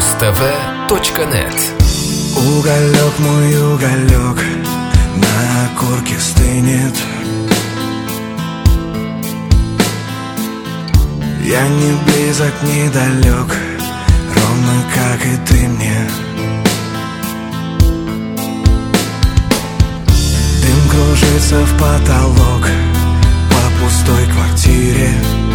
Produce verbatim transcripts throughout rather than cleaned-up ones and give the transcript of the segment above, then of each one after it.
муз-тв точка нет. Уголек, мой уголек, на корке стынет. Я не близок, не далек, ровно как и ты мне. Дым кружится в потолок по пустой квартире.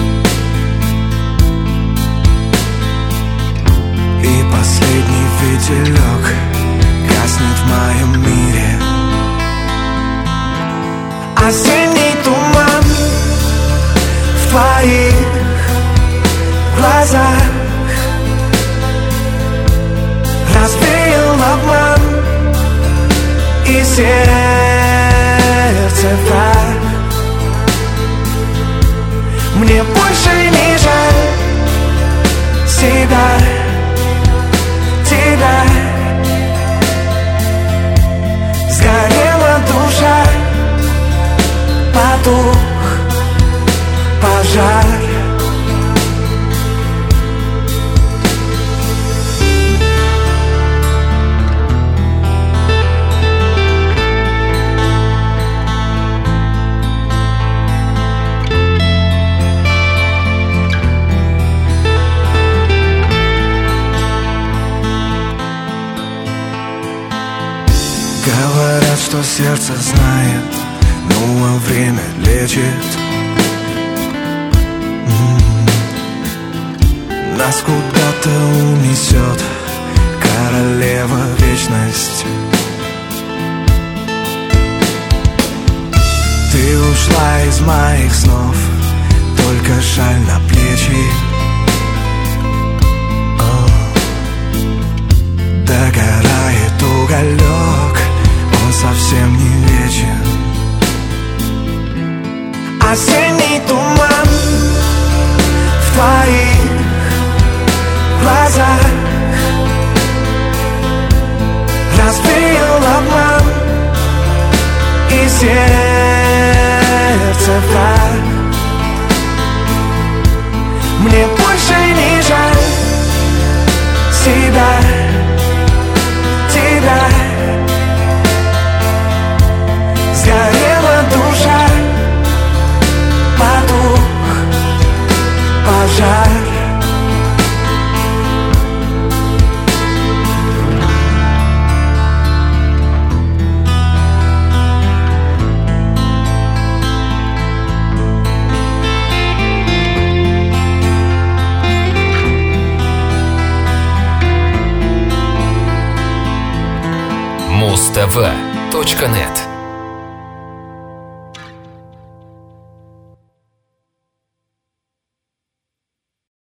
И последний фитилек гаснет в моем мире. Осенний туман в твоих глазах развеял обман, и сердце враг. Мне больше не жаль себя, тебя. Сгорела душа, потух пожар. Говорят, что сердце знает, ну а время лечит. М-м-м. Нас куда-то унесет королева вечность. Ты ушла из моих снов, только шаль на плечи. О, догорает уголек, он совсем не вечен. Осенний туман в твоих глазах развеял обман, и сердце враг. Мне больше не жаль себя, тебя. Сгорела душа, потух пожар. муз-тв точка нет.